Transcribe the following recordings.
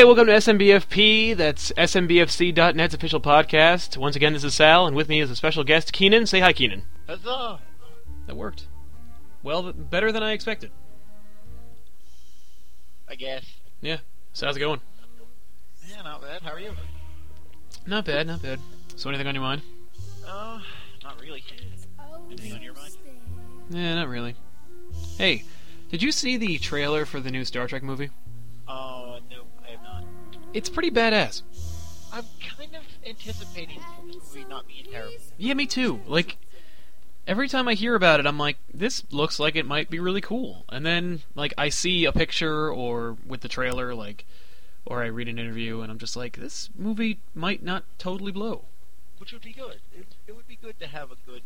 welcome to SMBFP. That's SMBFC.net's official podcast. Once again, this is Sal, and with me is a special guest, Keenan. Say hi, Keenan. Huzzah! That worked. Well, better than I expected. I guess. Yeah. So how's it going? Yeah, not bad. How are you? Not bad, not bad. So anything on your mind? Not really. Anything on your mind? Yeah, not really. Hey, did you see the trailer for the new Star Trek movie? No, I have not. It's pretty badass. I'm kind of anticipating this movie not being terrible. Yeah, me too. Like, every time I hear about it, I'm like, this looks like it might be really cool. And then, like, I see a picture or with the trailer, like, or I read an interview, and I'm just like, this movie might not totally blow. Which would be good. It would be good to have a good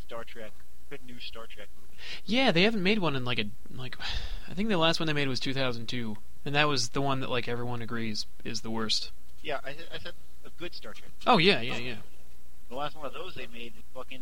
new Star Trek movie. Yeah, they haven't made one in I think the last one they made was 2002, and that was the one that like everyone agrees is the worst. Yeah, I said a good Star Trek. Oh yeah. The last one of those they made, fucking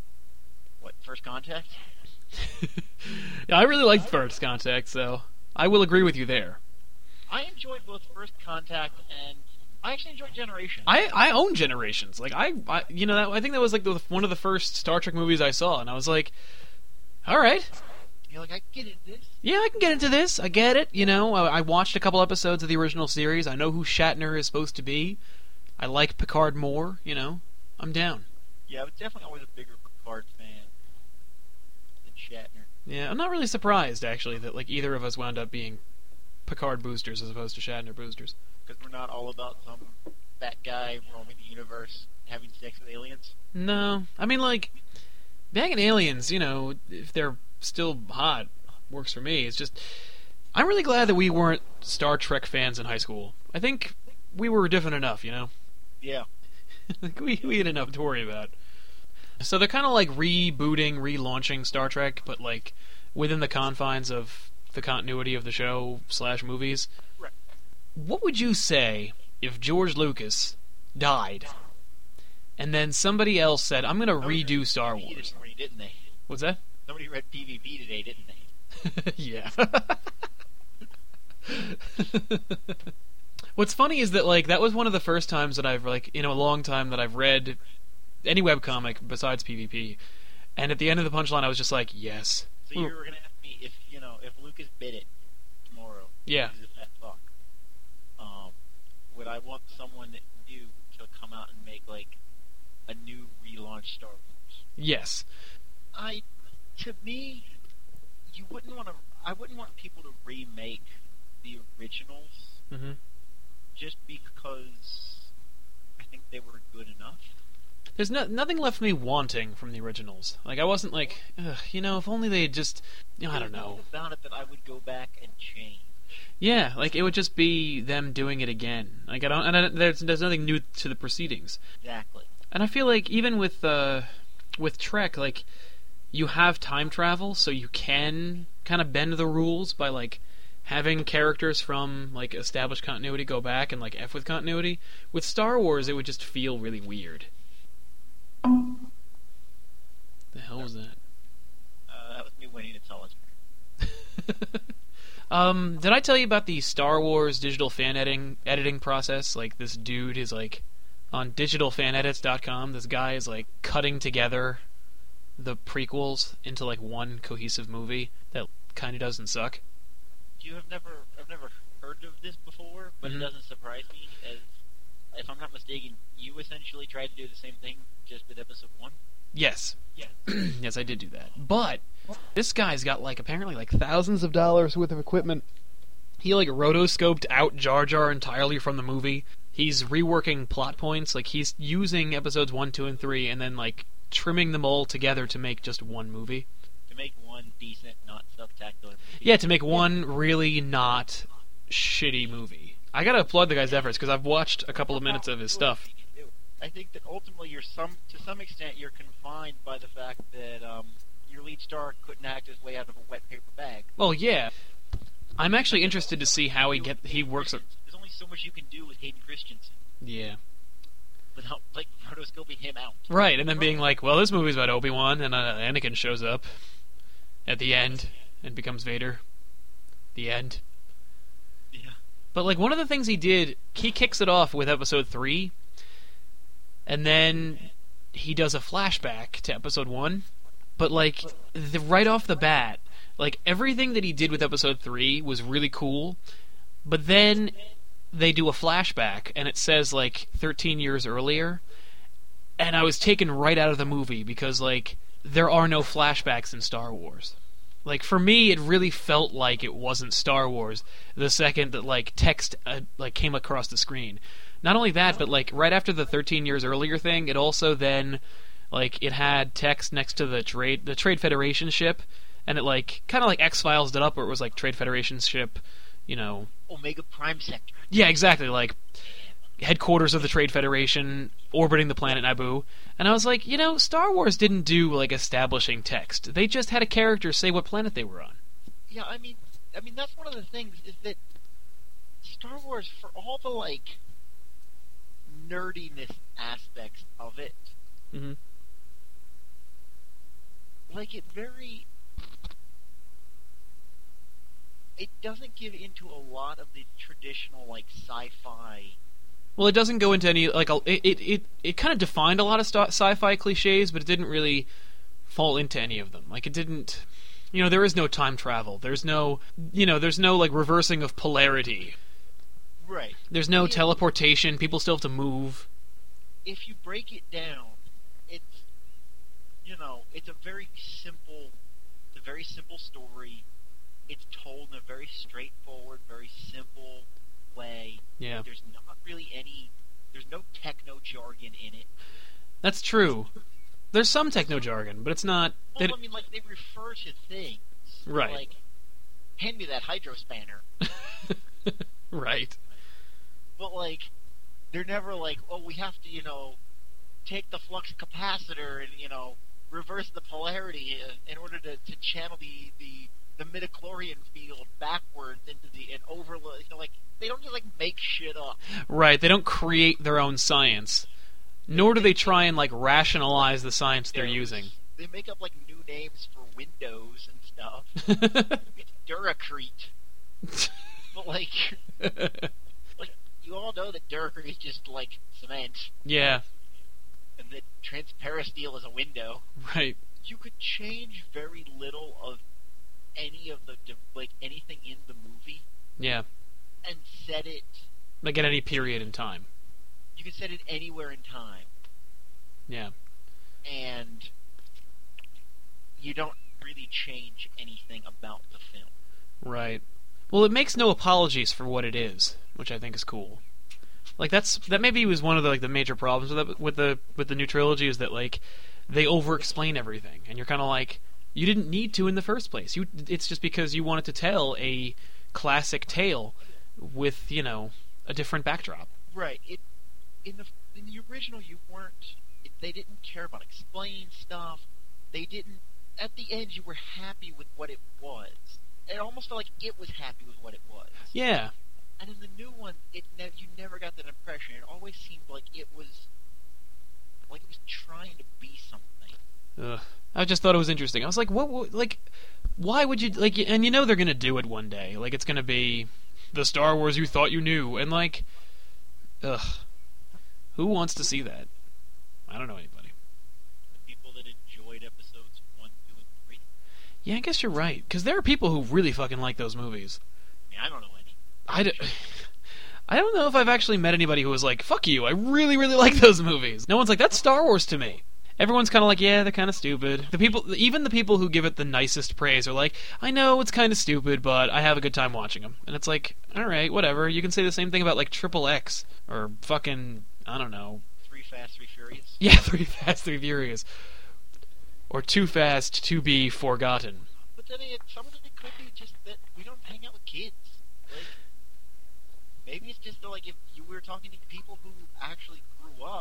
First Contact? Yeah, I really liked First Contact, so I will agree with you there. I enjoyed both First Contact and I actually enjoyed Generations. I own Generations. Like I think that was like one of the first Star Trek movies I saw, and I was like, all right. You're like, I can get into this. Yeah, I can get into this. I get it. You know, I watched a couple episodes of the original series. I know who Shatner is supposed to be. I like Picard more. You know, I'm down. Yeah, I was definitely always a bigger Picard fan than Shatner. Yeah, I'm not really surprised actually that like either of us wound up being Picard boosters as opposed to Shatner boosters. Because we're not all about some fat guy roaming the universe having sex with aliens. No, I mean like banging aliens. You know, if they're still hot, works for me. It's just I'm really glad that we weren't Star Trek fans in high school. I think we were different enough. You know. Yeah. Like we had enough to worry about. So they're kind of like relaunching Star Trek, but like within the confines of the continuity of the show / movies. Right. What would you say if George Lucas died, and then somebody else said, "I'm going to redo Star Wars"? Didn't they? What's that? Somebody read PvP today, didn't they? Yeah. What's funny is that like that was one of the first times that I've like in a long time that I've read any webcomic besides PvP, and at the end of the punchline I was just like, yes. So you were gonna ask me if Lucas bid it tomorrow. Yeah. Would I want someone new to come out and make like a new relaunch Star Wars? Yes. To me, I wouldn't want people to remake the originals. Mm-hmm. Just because I think they were good enough. There's nothing left me wanting from the originals. Like I wasn't like, if only they had just, I don't know. About it that I would go back and change. Yeah, like it would just be them doing it again. Like there's nothing new to the proceedings. Exactly. And I feel like even with Trek, like you have time travel, so you can kind of bend the rules by like having characters from like established continuity go back and like F with continuity. With Star Wars, it would just feel really weird. The hell was that? That was me winning at solitaire. Did I tell you about the Star Wars digital fan editing process? Like this dude is like on digitalfanedits.com. This guy is like cutting together the prequels into like one cohesive movie that kind of doesn't suck. I've never heard of this before, but It doesn't surprise me. As if I'm not mistaken, you essentially tried to do the same thing just with episode 1. Yes. Yeah. Yes, I did do that. But this guy's got like apparently like thousands of dollars worth of equipment. He like rotoscoped out Jar Jar entirely from the movie. He's reworking plot points. Like he's using episodes 1, 2, and 3, and then like trimming them all together to make just one movie. To make one decent, not spectacular movie. Yeah, to make one really not shitty movie. I gotta applaud the guy's efforts because I've watched a couple of minutes of his stuff. I think that ultimately to some extent you're confined by the fact that your lead star couldn't act his way out of a wet paper bag. Well, yeah. I'm actually interested to see how he works. There's only so much you can do with Hayden Christensen. Yeah. Without like rotoscoping him out. Right, and then being like, well, this movie's about Obi-Wan, and Anakin shows up at the end and becomes Vader. The end. Yeah. But, like, one of the things he did, he kicks it off with Episode 3, and then he does a flashback to Episode 1. But, like, right off the bat, like, everything that he did with Episode 3 was really cool, but then they do a flashback, and it says, like, 13 years earlier, and I was taken right out of the movie, because, like, there are no flashbacks in Star Wars. Like, for me, it really felt like it wasn't Star Wars the second that, like, text, like, came across the screen. Not only that, but, like, right after the 13 years earlier thing, it also then, like, it had text next to the Trade Federation ship, and it, like, kind of like X-Files it up, where it was, like, Trade Federation ship, you know... Omega Prime Sector. Yeah, exactly, like, headquarters of the Trade Federation, orbiting the planet Naboo. And I was like, you know, Star Wars didn't do, like, establishing text. They just had a character say what planet they were on. Yeah, I mean, that's one of the things, is that Star Wars, for all the, like, nerdiness aspects of it, Mm-hmm. like, it doesn't give into a lot of the traditional, like, sci-fi. Well, it doesn't go into any, like, it kind of defined a lot of sci-fi cliches, but it didn't really fall into any of them. Like, it didn't, you know, there is no time travel. There's no, you know, there's no, like, reversing of polarity. Right. There's no teleportation. People still have to move. If you break it down, it's, you know, it's a very simple story. It's told in a very straightforward, very simple way. Yeah. There's not really there's no techno jargon in it. That's true. There's some techno jargon, but it's not... Well, I mean, like, they refer to things. Right. Like, hand me that hydro spanner. Right. But, like, they're never like, oh, we have to, you know, take the flux capacitor and, you know, reverse the polarity in order to channel the midichlorian field backwards into and overload. You know, like, they don't just, like, make shit up. Right. They don't create their own science. Nor do they try and, like, rationalize the science they're using. They make up, like, new names for Windows and stuff. It's Duracrete. But, like, you all know that Duracrete is just, like, cement. Yeah. And that transparent steel is a window. Right. You could change very little of any of the, like, anything in the movie. Yeah. And set it... Like, at any period in time. You can set it anywhere in time. Yeah. And you don't really change anything about the film. Right. Well, it makes no apologies for what it is, which I think is cool. Like, that maybe was one of the, like, the major problems with the new trilogy, is that, like, they over-explain everything, and you're kind of like, you didn't need to in the first place. It's just because you wanted to tell a classic tale with, you know, a different backdrop. Right. In the original, you weren't. They didn't care about explaining stuff. They didn't. At the end, you were happy with what it was. It almost felt like it was happy with what it was. Yeah. And in the new one, you never got that impression. It always seemed like it was trying to be something. Ugh. I just thought it was interesting. I was like, what like, why would you, like, and you know they're gonna do it one day. Like, it's gonna be the Star Wars you thought you knew, and, like, ugh. Who wants to see that? I don't know anybody. The people that enjoyed episodes 1, 2, and 3. Yeah, I guess you're right. Because there are people who really fucking like those movies. I mean, I don't know any. I don't know if I've actually met anybody who was like, fuck you, I really, really like those movies. No one's like, that's Star Wars to me. Everyone's kind of like, yeah, they're kind of stupid. Even the people who give it the nicest praise are like, I know it's kind of stupid, but I have a good time watching them. And it's like, alright, whatever. You can say the same thing about, like, Triple X, or fucking, I don't know. 3 Fast, 3 Furious? Yeah, 3 Fast, 3 Furious. Or Too Fast to Be Forgotten. But then some of it could be just that we don't hang out with kids. Like, maybe it's just like if you were talking to people who actually grew up,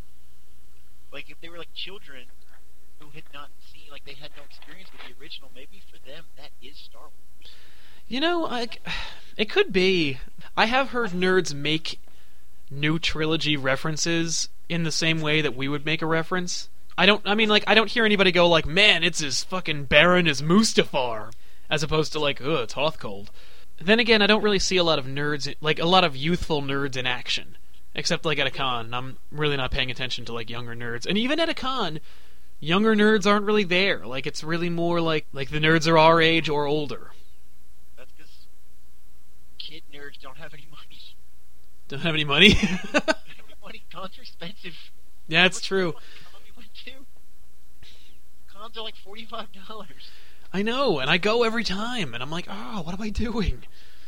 like if they were like children who had not seen, like they had no experience with the original, maybe for them that is Star Wars. You know, it could be. I have heard nerds make new trilogy references in the same way that we would make a reference. I don't hear anybody go like, man, it's as fucking barren as Mustafar, as opposed to like, ugh, it's Hothcold. Then again, I don't really see a lot of nerds, like a lot of youthful nerds in action, except like at a con. I'm really not paying attention to like younger nerds, and even at a con, younger nerds aren't really there. Like it's really more like the nerds are our age or older. That's because kid nerds don't have any money. Don't have any money. Don't have any money. Cons are expensive. Yeah, it's true. Con we went to? Cons are like $45. I know, and I go every time, and I'm like, oh, what am I doing?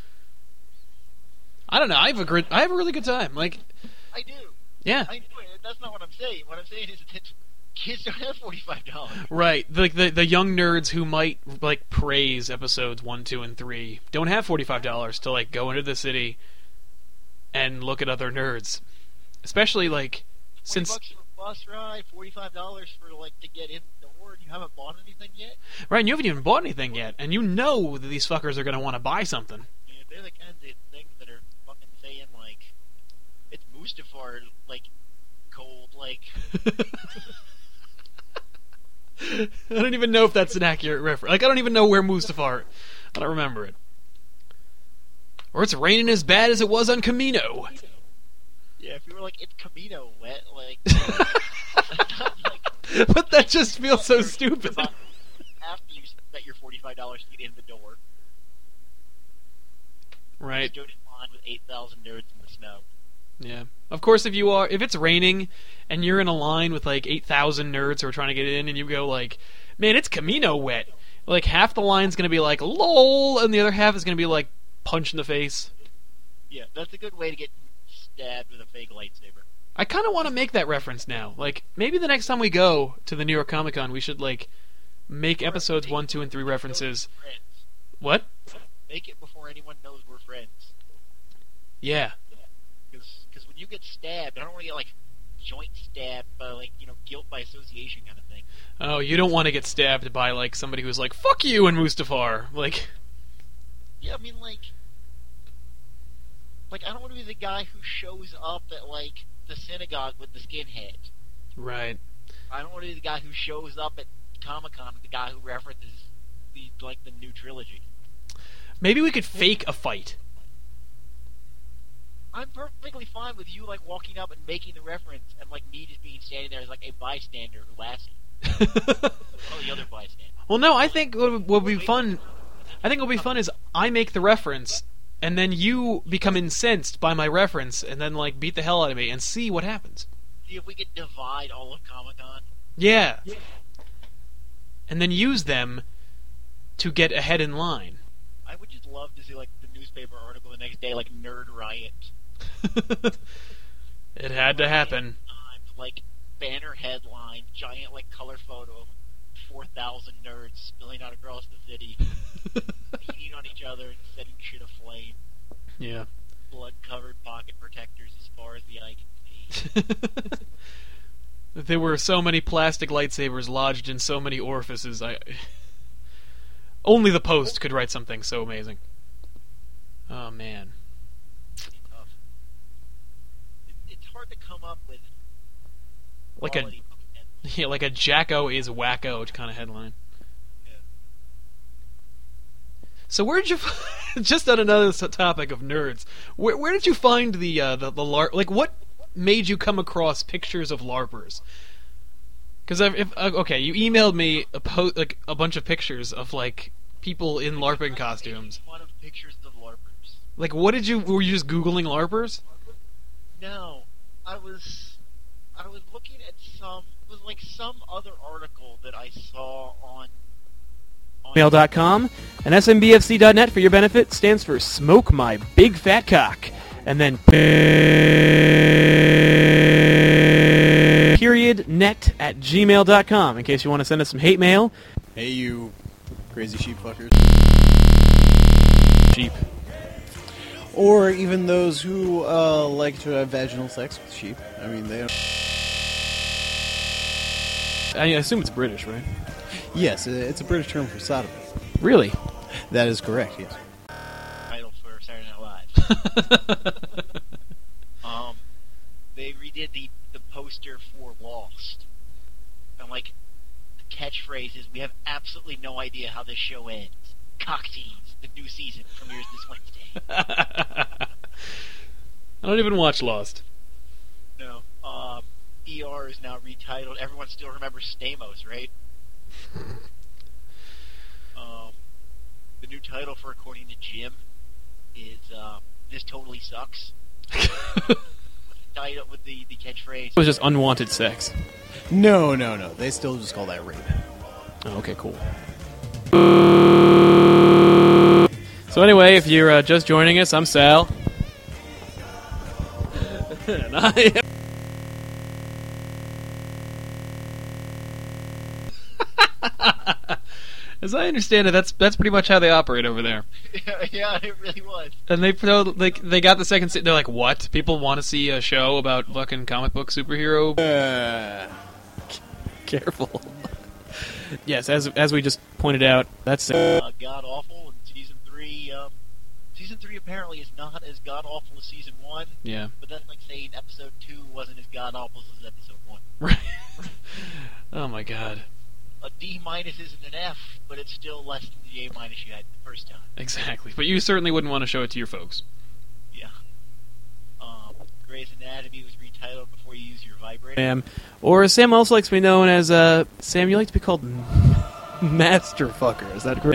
I don't know. I have a really good time. Like, I do. yeah, I do. That's not what I'm saying. What I'm saying is that kids don't have $45. right. Like the young nerds who might like praise episodes 1, 2, and 3 don't have $45 to like go into the city and look at other nerds, especially like since $20 for a bus ride, $45 for like to get in the door, and you haven't bought anything yet. right, and you haven't even bought anything yet, and you know that these fuckers are gonna want to buy something. Yeah, they're the kinds of things that are fucking saying like it's Mustafar like cold like. I don't even know if that's an accurate reference. Like, I don't even know where Mustafar. I don't remember it. Or it's raining as bad as it was on Camino. Yeah, if you were like it's Camino wet, like, But that just feels so stupid. After you spent your $45 to get in the door, Right. stood in line with 8,000 nerds in the snow. Yeah. Of course, if it's raining and you're in a line with like 8,000 nerds who are trying to get in, and you go like, "Man, it's Camino wet." Like half the line's gonna be like "lol," and the other half is gonna be like punch in the face. Yeah, that's a good way to get stabbed with a fake lightsaber. I kind of want to make that reference now. Like maybe the next time we go to the New York Comic Con, we should like make episodes 1, 2, and 3 references. What? Make it before anyone knows we're friends. Yeah. Because when you get stabbed, I don't want to get like joint stabbed by like guilt by association kind of thing. Oh, you don't want to get stabbed by like somebody who's like "fuck you" and Mustafar. Like. Yeah, I mean like I don't want to be the guy who shows up at like the synagogue with the skinhead. Right. I don't want to be the guy who shows up at Comic-Con with the guy who references the new trilogy. Maybe we could fake a fight. I'm perfectly fine with you like walking up and making the reference, and like me just being standing there as like a bystander who laughs at you. Oh, the other bystander. Well, no, I think what would be fun. I think what would be fun is I make the reference, and then you become incensed by my reference, and then like beat the hell out of me, and see what happens. See if we could divide all of Comic-Con. Yeah. And then use them to get ahead in line. I would just love to see like the newspaper article the next day, like Nerd Riot. It had to happen. Like banner headline, giant like color photo of 4,000 nerds spilling out across the city, beating on each other and setting shit aflame. Yeah. Blood-covered pocket protectors as far as the eye can see. There were so many plastic lightsabers lodged in so many orifices. Only the Post could write something so amazing. Oh man. It's hard to come up with like a Jacko is wacko kind of headline. Yeah. So where did you just on another topic of nerds? Where did you find the LARP? Like what made you come across pictures of LARPers? Because okay, you emailed me a bunch of pictures of like people in LARPing costumes. One of pictures of LARPers. Like were you just Googling LARPers? No, I was looking at some other article that I saw on Mail.com and SMBFC.net for your benefit stands for Smoke My Big Fat Cock. And then @gmail.com in case you want to send us some hate mail. Hey, you crazy sheep fuckers. Sheep. Or even those who like to have vaginal sex with sheep. I mean, they don't... I assume it's British, right? Yes, it's a British term for sodomy. Really? That is correct, yes. title for Saturday Night Live. They redid the poster for Lost. And, like, the catchphrase is, we have absolutely no idea how this show ends. Cocktease, the new season premieres this Wednesday. I don't even watch Lost. No. ER is now retitled. Everyone still remembers Stamos, right? The new title for According to Jim is This Totally Sucks. Title with the catchphrase. It was just unwanted sex. No. They still just call that rape. Oh, okay, cool. So anyway, if you're just joining us, I'm Sal. And I am... As I understand it, that's pretty much how they operate over there. Yeah, it really was. And they got the second. They're like, what? People want to see a show about fucking comic book superhero? Careful. Yes, as we just pointed out, that's god awful. And season 3. Season 3 apparently is not as god awful as season 1. Yeah. But that's like saying episode 2 wasn't as god awful as episode 1. Right. Oh my god. A D- isn't an F, but it's still less than the A- you had the first time. Exactly. But you certainly wouldn't want to show it to your folks. Yeah. Grey's Anatomy was retitled Before You Use Your Vibrator. Or as Sam also likes to be known as, Sam, you like to be called Master Fucker. Is that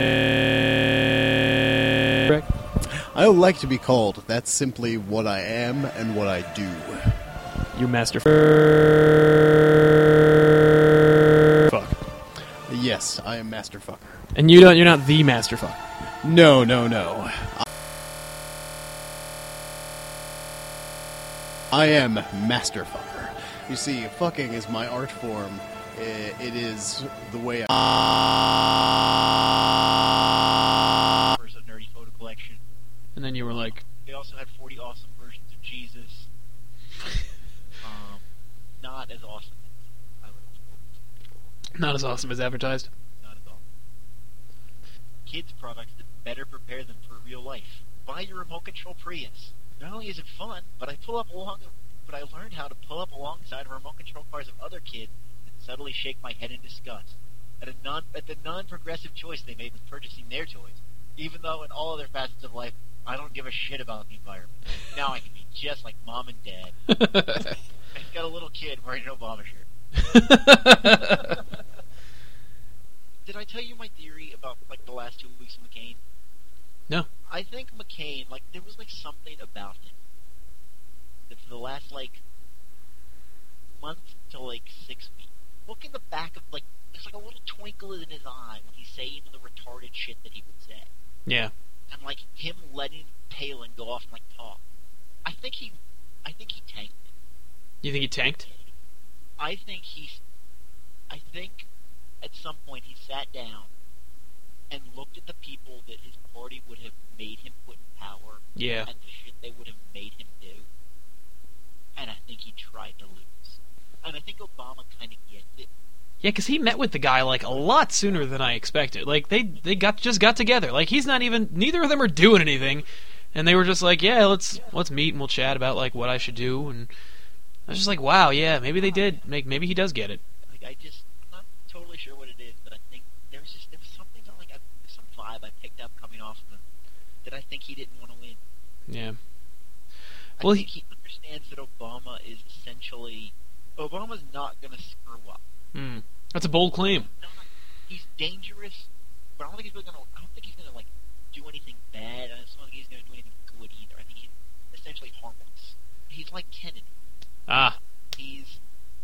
correct? I would like to be called. That's simply what I am and what I do. You Master Fuck. Yes, I am Master Fucker. And you're not the Master Fucker. No. I am Master Fucker. You see, fucking is my art form. It is the way There's a nerdy photo collection. And then you were like, They also had 40 awesome versions of Jesus. Not as awesome as I would have. not as awesome as advertised. Not at all. Kids products that better prepare them for real life. Buy your remote control Prius. Not only is it fun, but I learned how to pull up alongside remote control cars of other kids and subtly shake my head in disgust at the non-progressive choice they made with purchasing their toys. Even though in all other facets of life, I don't give a shit about the environment. Now I can be just like Mom and Dad. I've got a little kid wearing an Obama shirt. Did I tell you my theory about the last 2 weeks of McCain? No. I think McCain, there was something about him that for the last month to 6 weeks, look in the back of there's a little twinkle in his eye when he's saying the retarded shit that he would say. Yeah. And him letting Palin go off and talk. I think he tanked it. You think he tanked? I think at some point he sat down and looked at the people that his party would have made him put in power. Yeah. And the shit they would have made him do. And I think he tried to lose. And I think Obama kind of gets it. Yeah, because he met with the guy a lot sooner than I expected. They just got together. He's not even, neither of them are doing anything, and they were just yeah, let's meet and we'll chat about what I should do. And I was just wow, yeah, maybe they did. Maybe he does get it. I'm not totally sure what it is, but I think there was something some vibe I picked up coming off of him that I think he didn't want to win. Yeah. I think he understands that Obama's not going to screw up. That's a bold claim. He's dangerous, but I don't think he's going to do anything bad. I don't think he's going to do anything good either. I think he's essentially harmless. He's like Kennedy. Ah. He's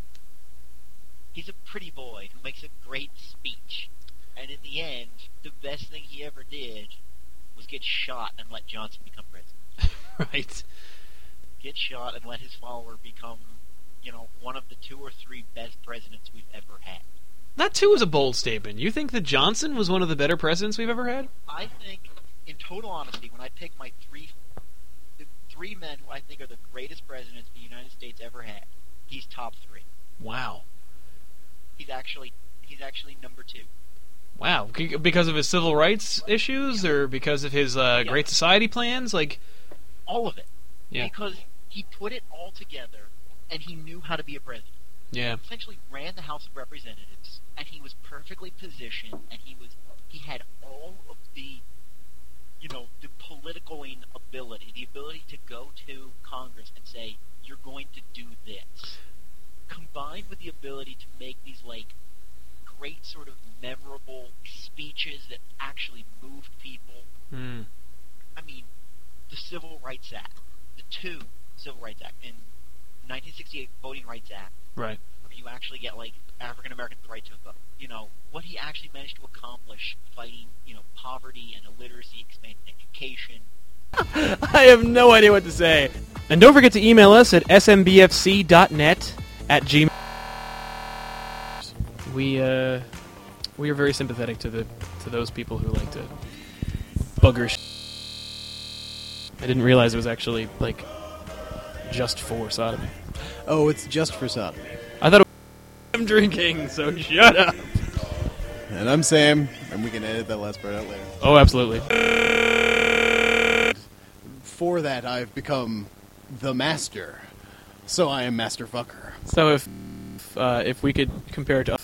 a pretty boy who makes a great speech, and in the end, the best thing he ever did was get shot and let Johnson become president. Right. Get shot and let his follower become, one of the 2 or 3 best presidents we've ever had. That too is a bold statement. You think that Johnson was one of the better presidents we've ever had? I think, in total honesty, when I pick the 3 men who I think are the greatest presidents the United States ever had, he's top 3. Wow. He's actually number 2. Wow. Because of his civil rights issues, or because of his Great Society plans? All of it. Yeah. Because he put it all together, and he knew how to be a president. Yeah. He essentially ran the House of Representatives, and he was perfectly positioned, and he was he had all of the, the political ability, the ability to go to Congress and say, you're going to do this, combined with the ability to make these, great sort of memorable speeches that actually moved people. Mm. I mean, the Civil Rights Act, the two Civil Rights Act, in 1968 Voting Rights Act, Right. where you actually get, African Americans the right to vote. What he actually managed to accomplish fighting, poverty and illiteracy, expanding education. I have no idea what to say. And don't forget to email us at smbfc.net@gmail. We are very sympathetic to those people who like to bugger. I didn't realize it was actually just for sodomy. Oh, it's just for sodomy. I thought I'm drinking, so shut up. And I'm Sam, and we can edit that last part out later. Oh, absolutely. For that, I've become the master. So I am Master Fucker. So if we could compare it to...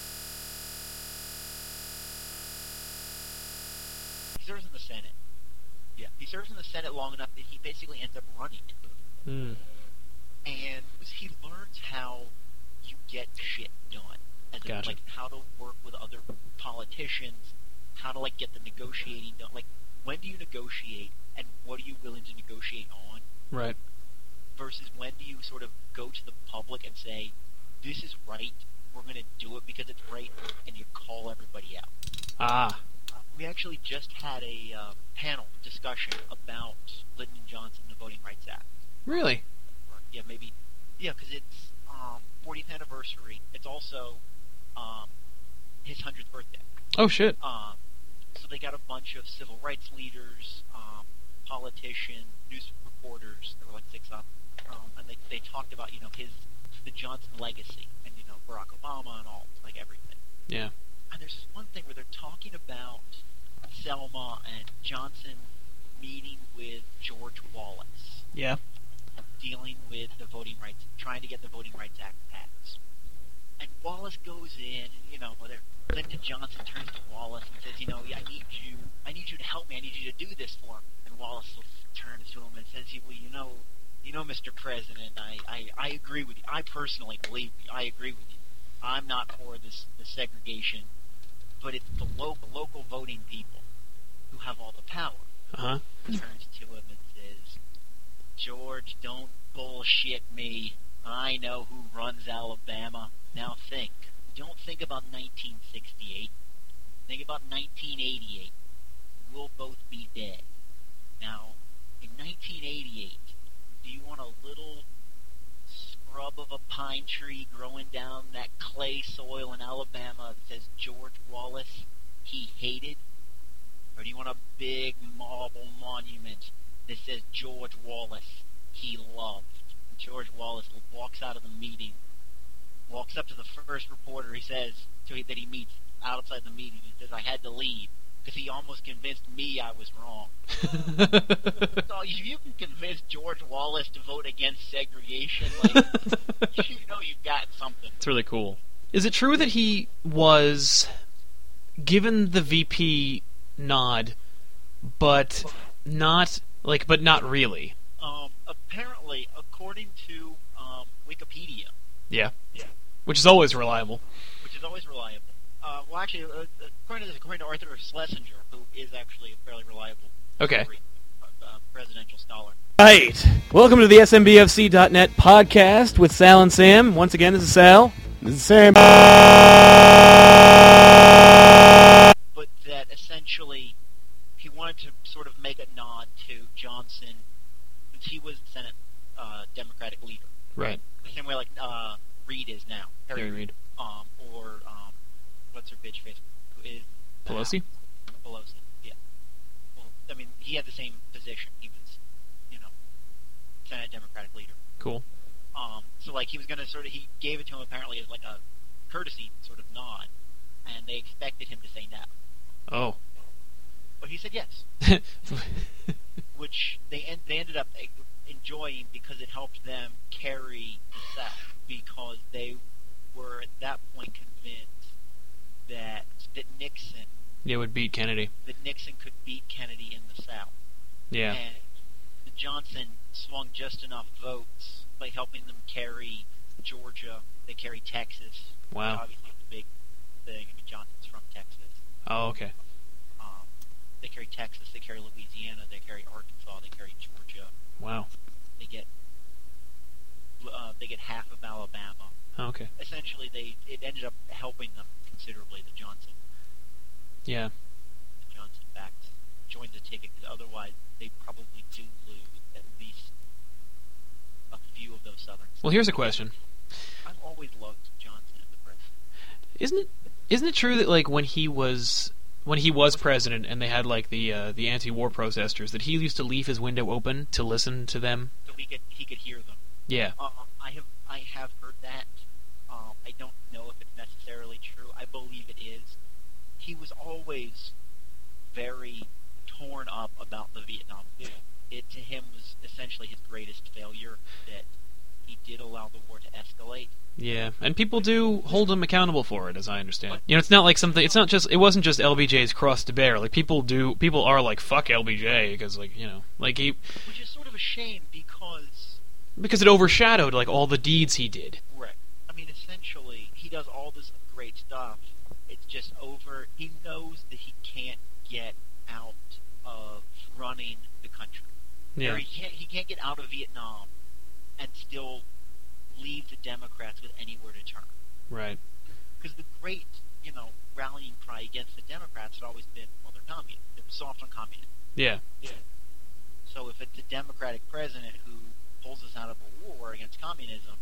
He serves in the Senate. Yeah, he serves in the Senate long enough that he basically ends up running it. Mm. And he learns how you get shit done. Gotcha. How to work with other politicians, how to, get the negotiating done. When do you negotiate, and what are you willing to negotiate on? Right. Versus when do you sort of go to the public and say, this is right, we're going to do it because it's right, and you call everybody out. Ah. We actually just had a panel discussion about Lyndon Johnson and the Voting Rights Act. Really? Yeah, maybe. Yeah, because it's 40th anniversary. It's also his 100th birthday. Oh, shit. So they got a bunch of civil rights leaders, politicians, news reporters. There were 6 of them, and they talked about the Johnson legacy and Barack Obama and all everything. Yeah. And there's this one thing where they're talking about Selma and Johnson meeting with George Wallace, Yeah. dealing with the voting rights, trying to get the Voting Rights Act passed. And Wallace goes in, and Lyndon Johnson turns to Wallace and says, I need you to help me. I need you to do this for me. And Wallace turns to him and says, well, Mr. President, I agree with you. I personally believe you. I agree with you. I'm not for the segregation, but it's the local voting people who have all the power. Uh-huh. Turns to him and says, George, don't bullshit me. I know who runs Alabama. Now think. Don't think about 1968. Think about 1988. We'll both be dead. Now, in 1988, do you want a little scrub of a pine tree growing down that clay soil in Alabama that says George Wallace, he hated? Or do you want a big marble monument that says George Wallace, he loved? George Wallace walks out of the meeting, walks up to the first reporter. He says that he meets outside the meeting. He says, I had to leave because he almost convinced me I was wrong. So if you can convince George Wallace to vote against segregation, you've got something. It's really cool. Is it true that he was given the VP nod, but not really? Apparently, according to Wikipedia. Yeah. Which is always reliable. Well, actually, according to Arthur Schlesinger, who is actually a fairly reliable presidential scholar. Right. Welcome to the SMBFC.net podcast with Sal and Sam. Once again, this is Sal. This is Sam. But that essentially, he wanted to sort of make a nod to Johnson, since he was Senate Democratic leader. Right. The same way Reid is now. Harry Reid. Or what's her bitch face? Who is Pelosi? Pelosi, yeah. Well, I mean, he had the same position. He was, Senate Democratic leader. Cool. So he was gonna he gave it to him apparently as a courtesy sort of nod, and they expected him to say no. Oh. But he said yes. Which they ended up enjoying because it helped them carry the South, because they were at that point convinced that Nixon Yeah, would beat Kennedy. that Nixon could beat Kennedy in the South. Yeah. And Johnson swung just enough votes by helping them carry Georgia. They carry Texas. Wow. Obviously, it's a big thing. I mean, Johnson's from Texas. Oh, okay. They carry Texas. They carry Louisiana. They carry Arkansas. They carry Georgia. Wow. They get half of Alabama. Oh, okay. Essentially, it ended up helping them considerably. The Johnson backs joined the ticket, because otherwise they probably do lose at least a few of those Southern states. Well, here's a question. I've always loved Johnson as the president. Isn't it true that like when he was president and they had like the anti-war protesters, that he used to leave his window open to listen to them? So he could hear them. Yeah. I have heard that. I don't know if it's necessarily true. I believe it is. He was always very torn up about the Vietnam War. It to him was essentially his greatest failure, that he did allow the war to escalate. Yeah, and people do hold him accountable for it, as I understand. You know, it's not like something. It wasn't just LBJ's cross to bear. Like people are like, fuck LBJ, because like, you know, like he. Which is sort of a shame, because it overshadowed like all the deeds he did. Right. I mean, essentially, he does all this great stuff. It's just over. He knows that he can't get out of running the country. Yeah. Or he can't get out of Vietnam and still leave the Democrats with anywhere to turn. Right. Because the great, rallying cry against the Democrats had always been, well, they're communists. They're soft on communism. Yeah. So if it's a Democratic president who pulls us out of a war against communism,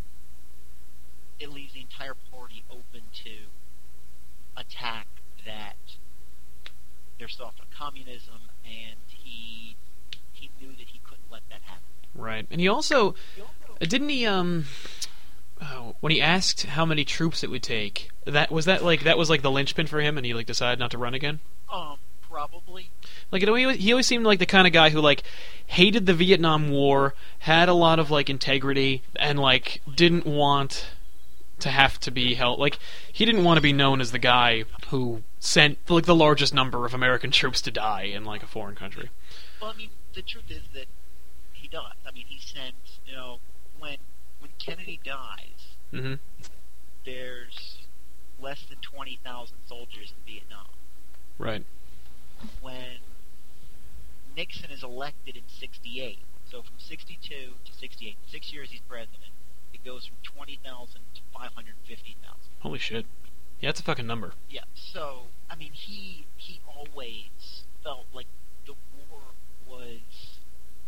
it leaves the entire party open to attack that they're soft on communism, and he knew that he couldn't let that happen. Right. And he also didn't he when he asked how many troops it would take, that was the linchpin for him, and he like decided not to run again? Probably. Like, he always seemed like the kind of guy who, like, hated the Vietnam War, had a lot of, like, integrity, and, like, didn't want to have to be held... Like, he didn't want to be known as the guy who sent, like, the largest number of American troops to die in, like, a foreign country. Well, I mean, the truth is that he does. I mean, he sent, when Kennedy dies, Mm-hmm. there's less than 20,000 soldiers in Vietnam. Right. When Nixon is elected in 68, so from 62 to 68, 6 years he's president, it goes from 20,000 to 550,000. Holy shit. Yeah, that's a fucking number. Yeah, so, I mean, he always felt like the war was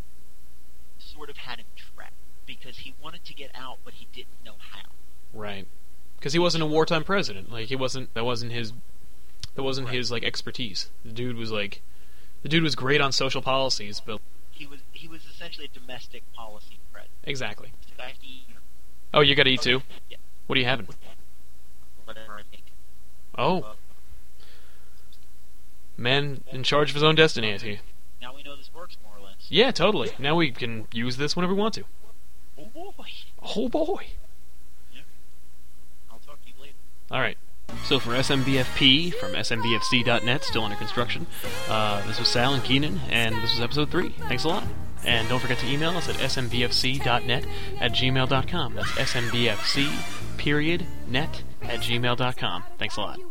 sort of had him trapped, because he wanted to get out, but he didn't know how. Right. Because he wasn't a wartime president. Like, that wasn't his like expertise. The dude was great on social policies, but he was essentially a domestic policy president. Exactly. The guy Oh, you got to eat too? Yeah. What are you having? Whatever I think. Oh. Man in charge of his own destiny, I see. Now we know this works more or less. Yeah, totally. Now we can use this whenever we want to. Oh boy. Oh boy. Yeah. I'll talk to you later. Alright. So for SMBFP from SMBFC.net, still under construction, this was Sal and Keenan, and this was episode 3. Thanks a lot. And don't forget to email us at smbfc.net@gmail.com. That's smbfc.net@gmail.com. Thanks a lot.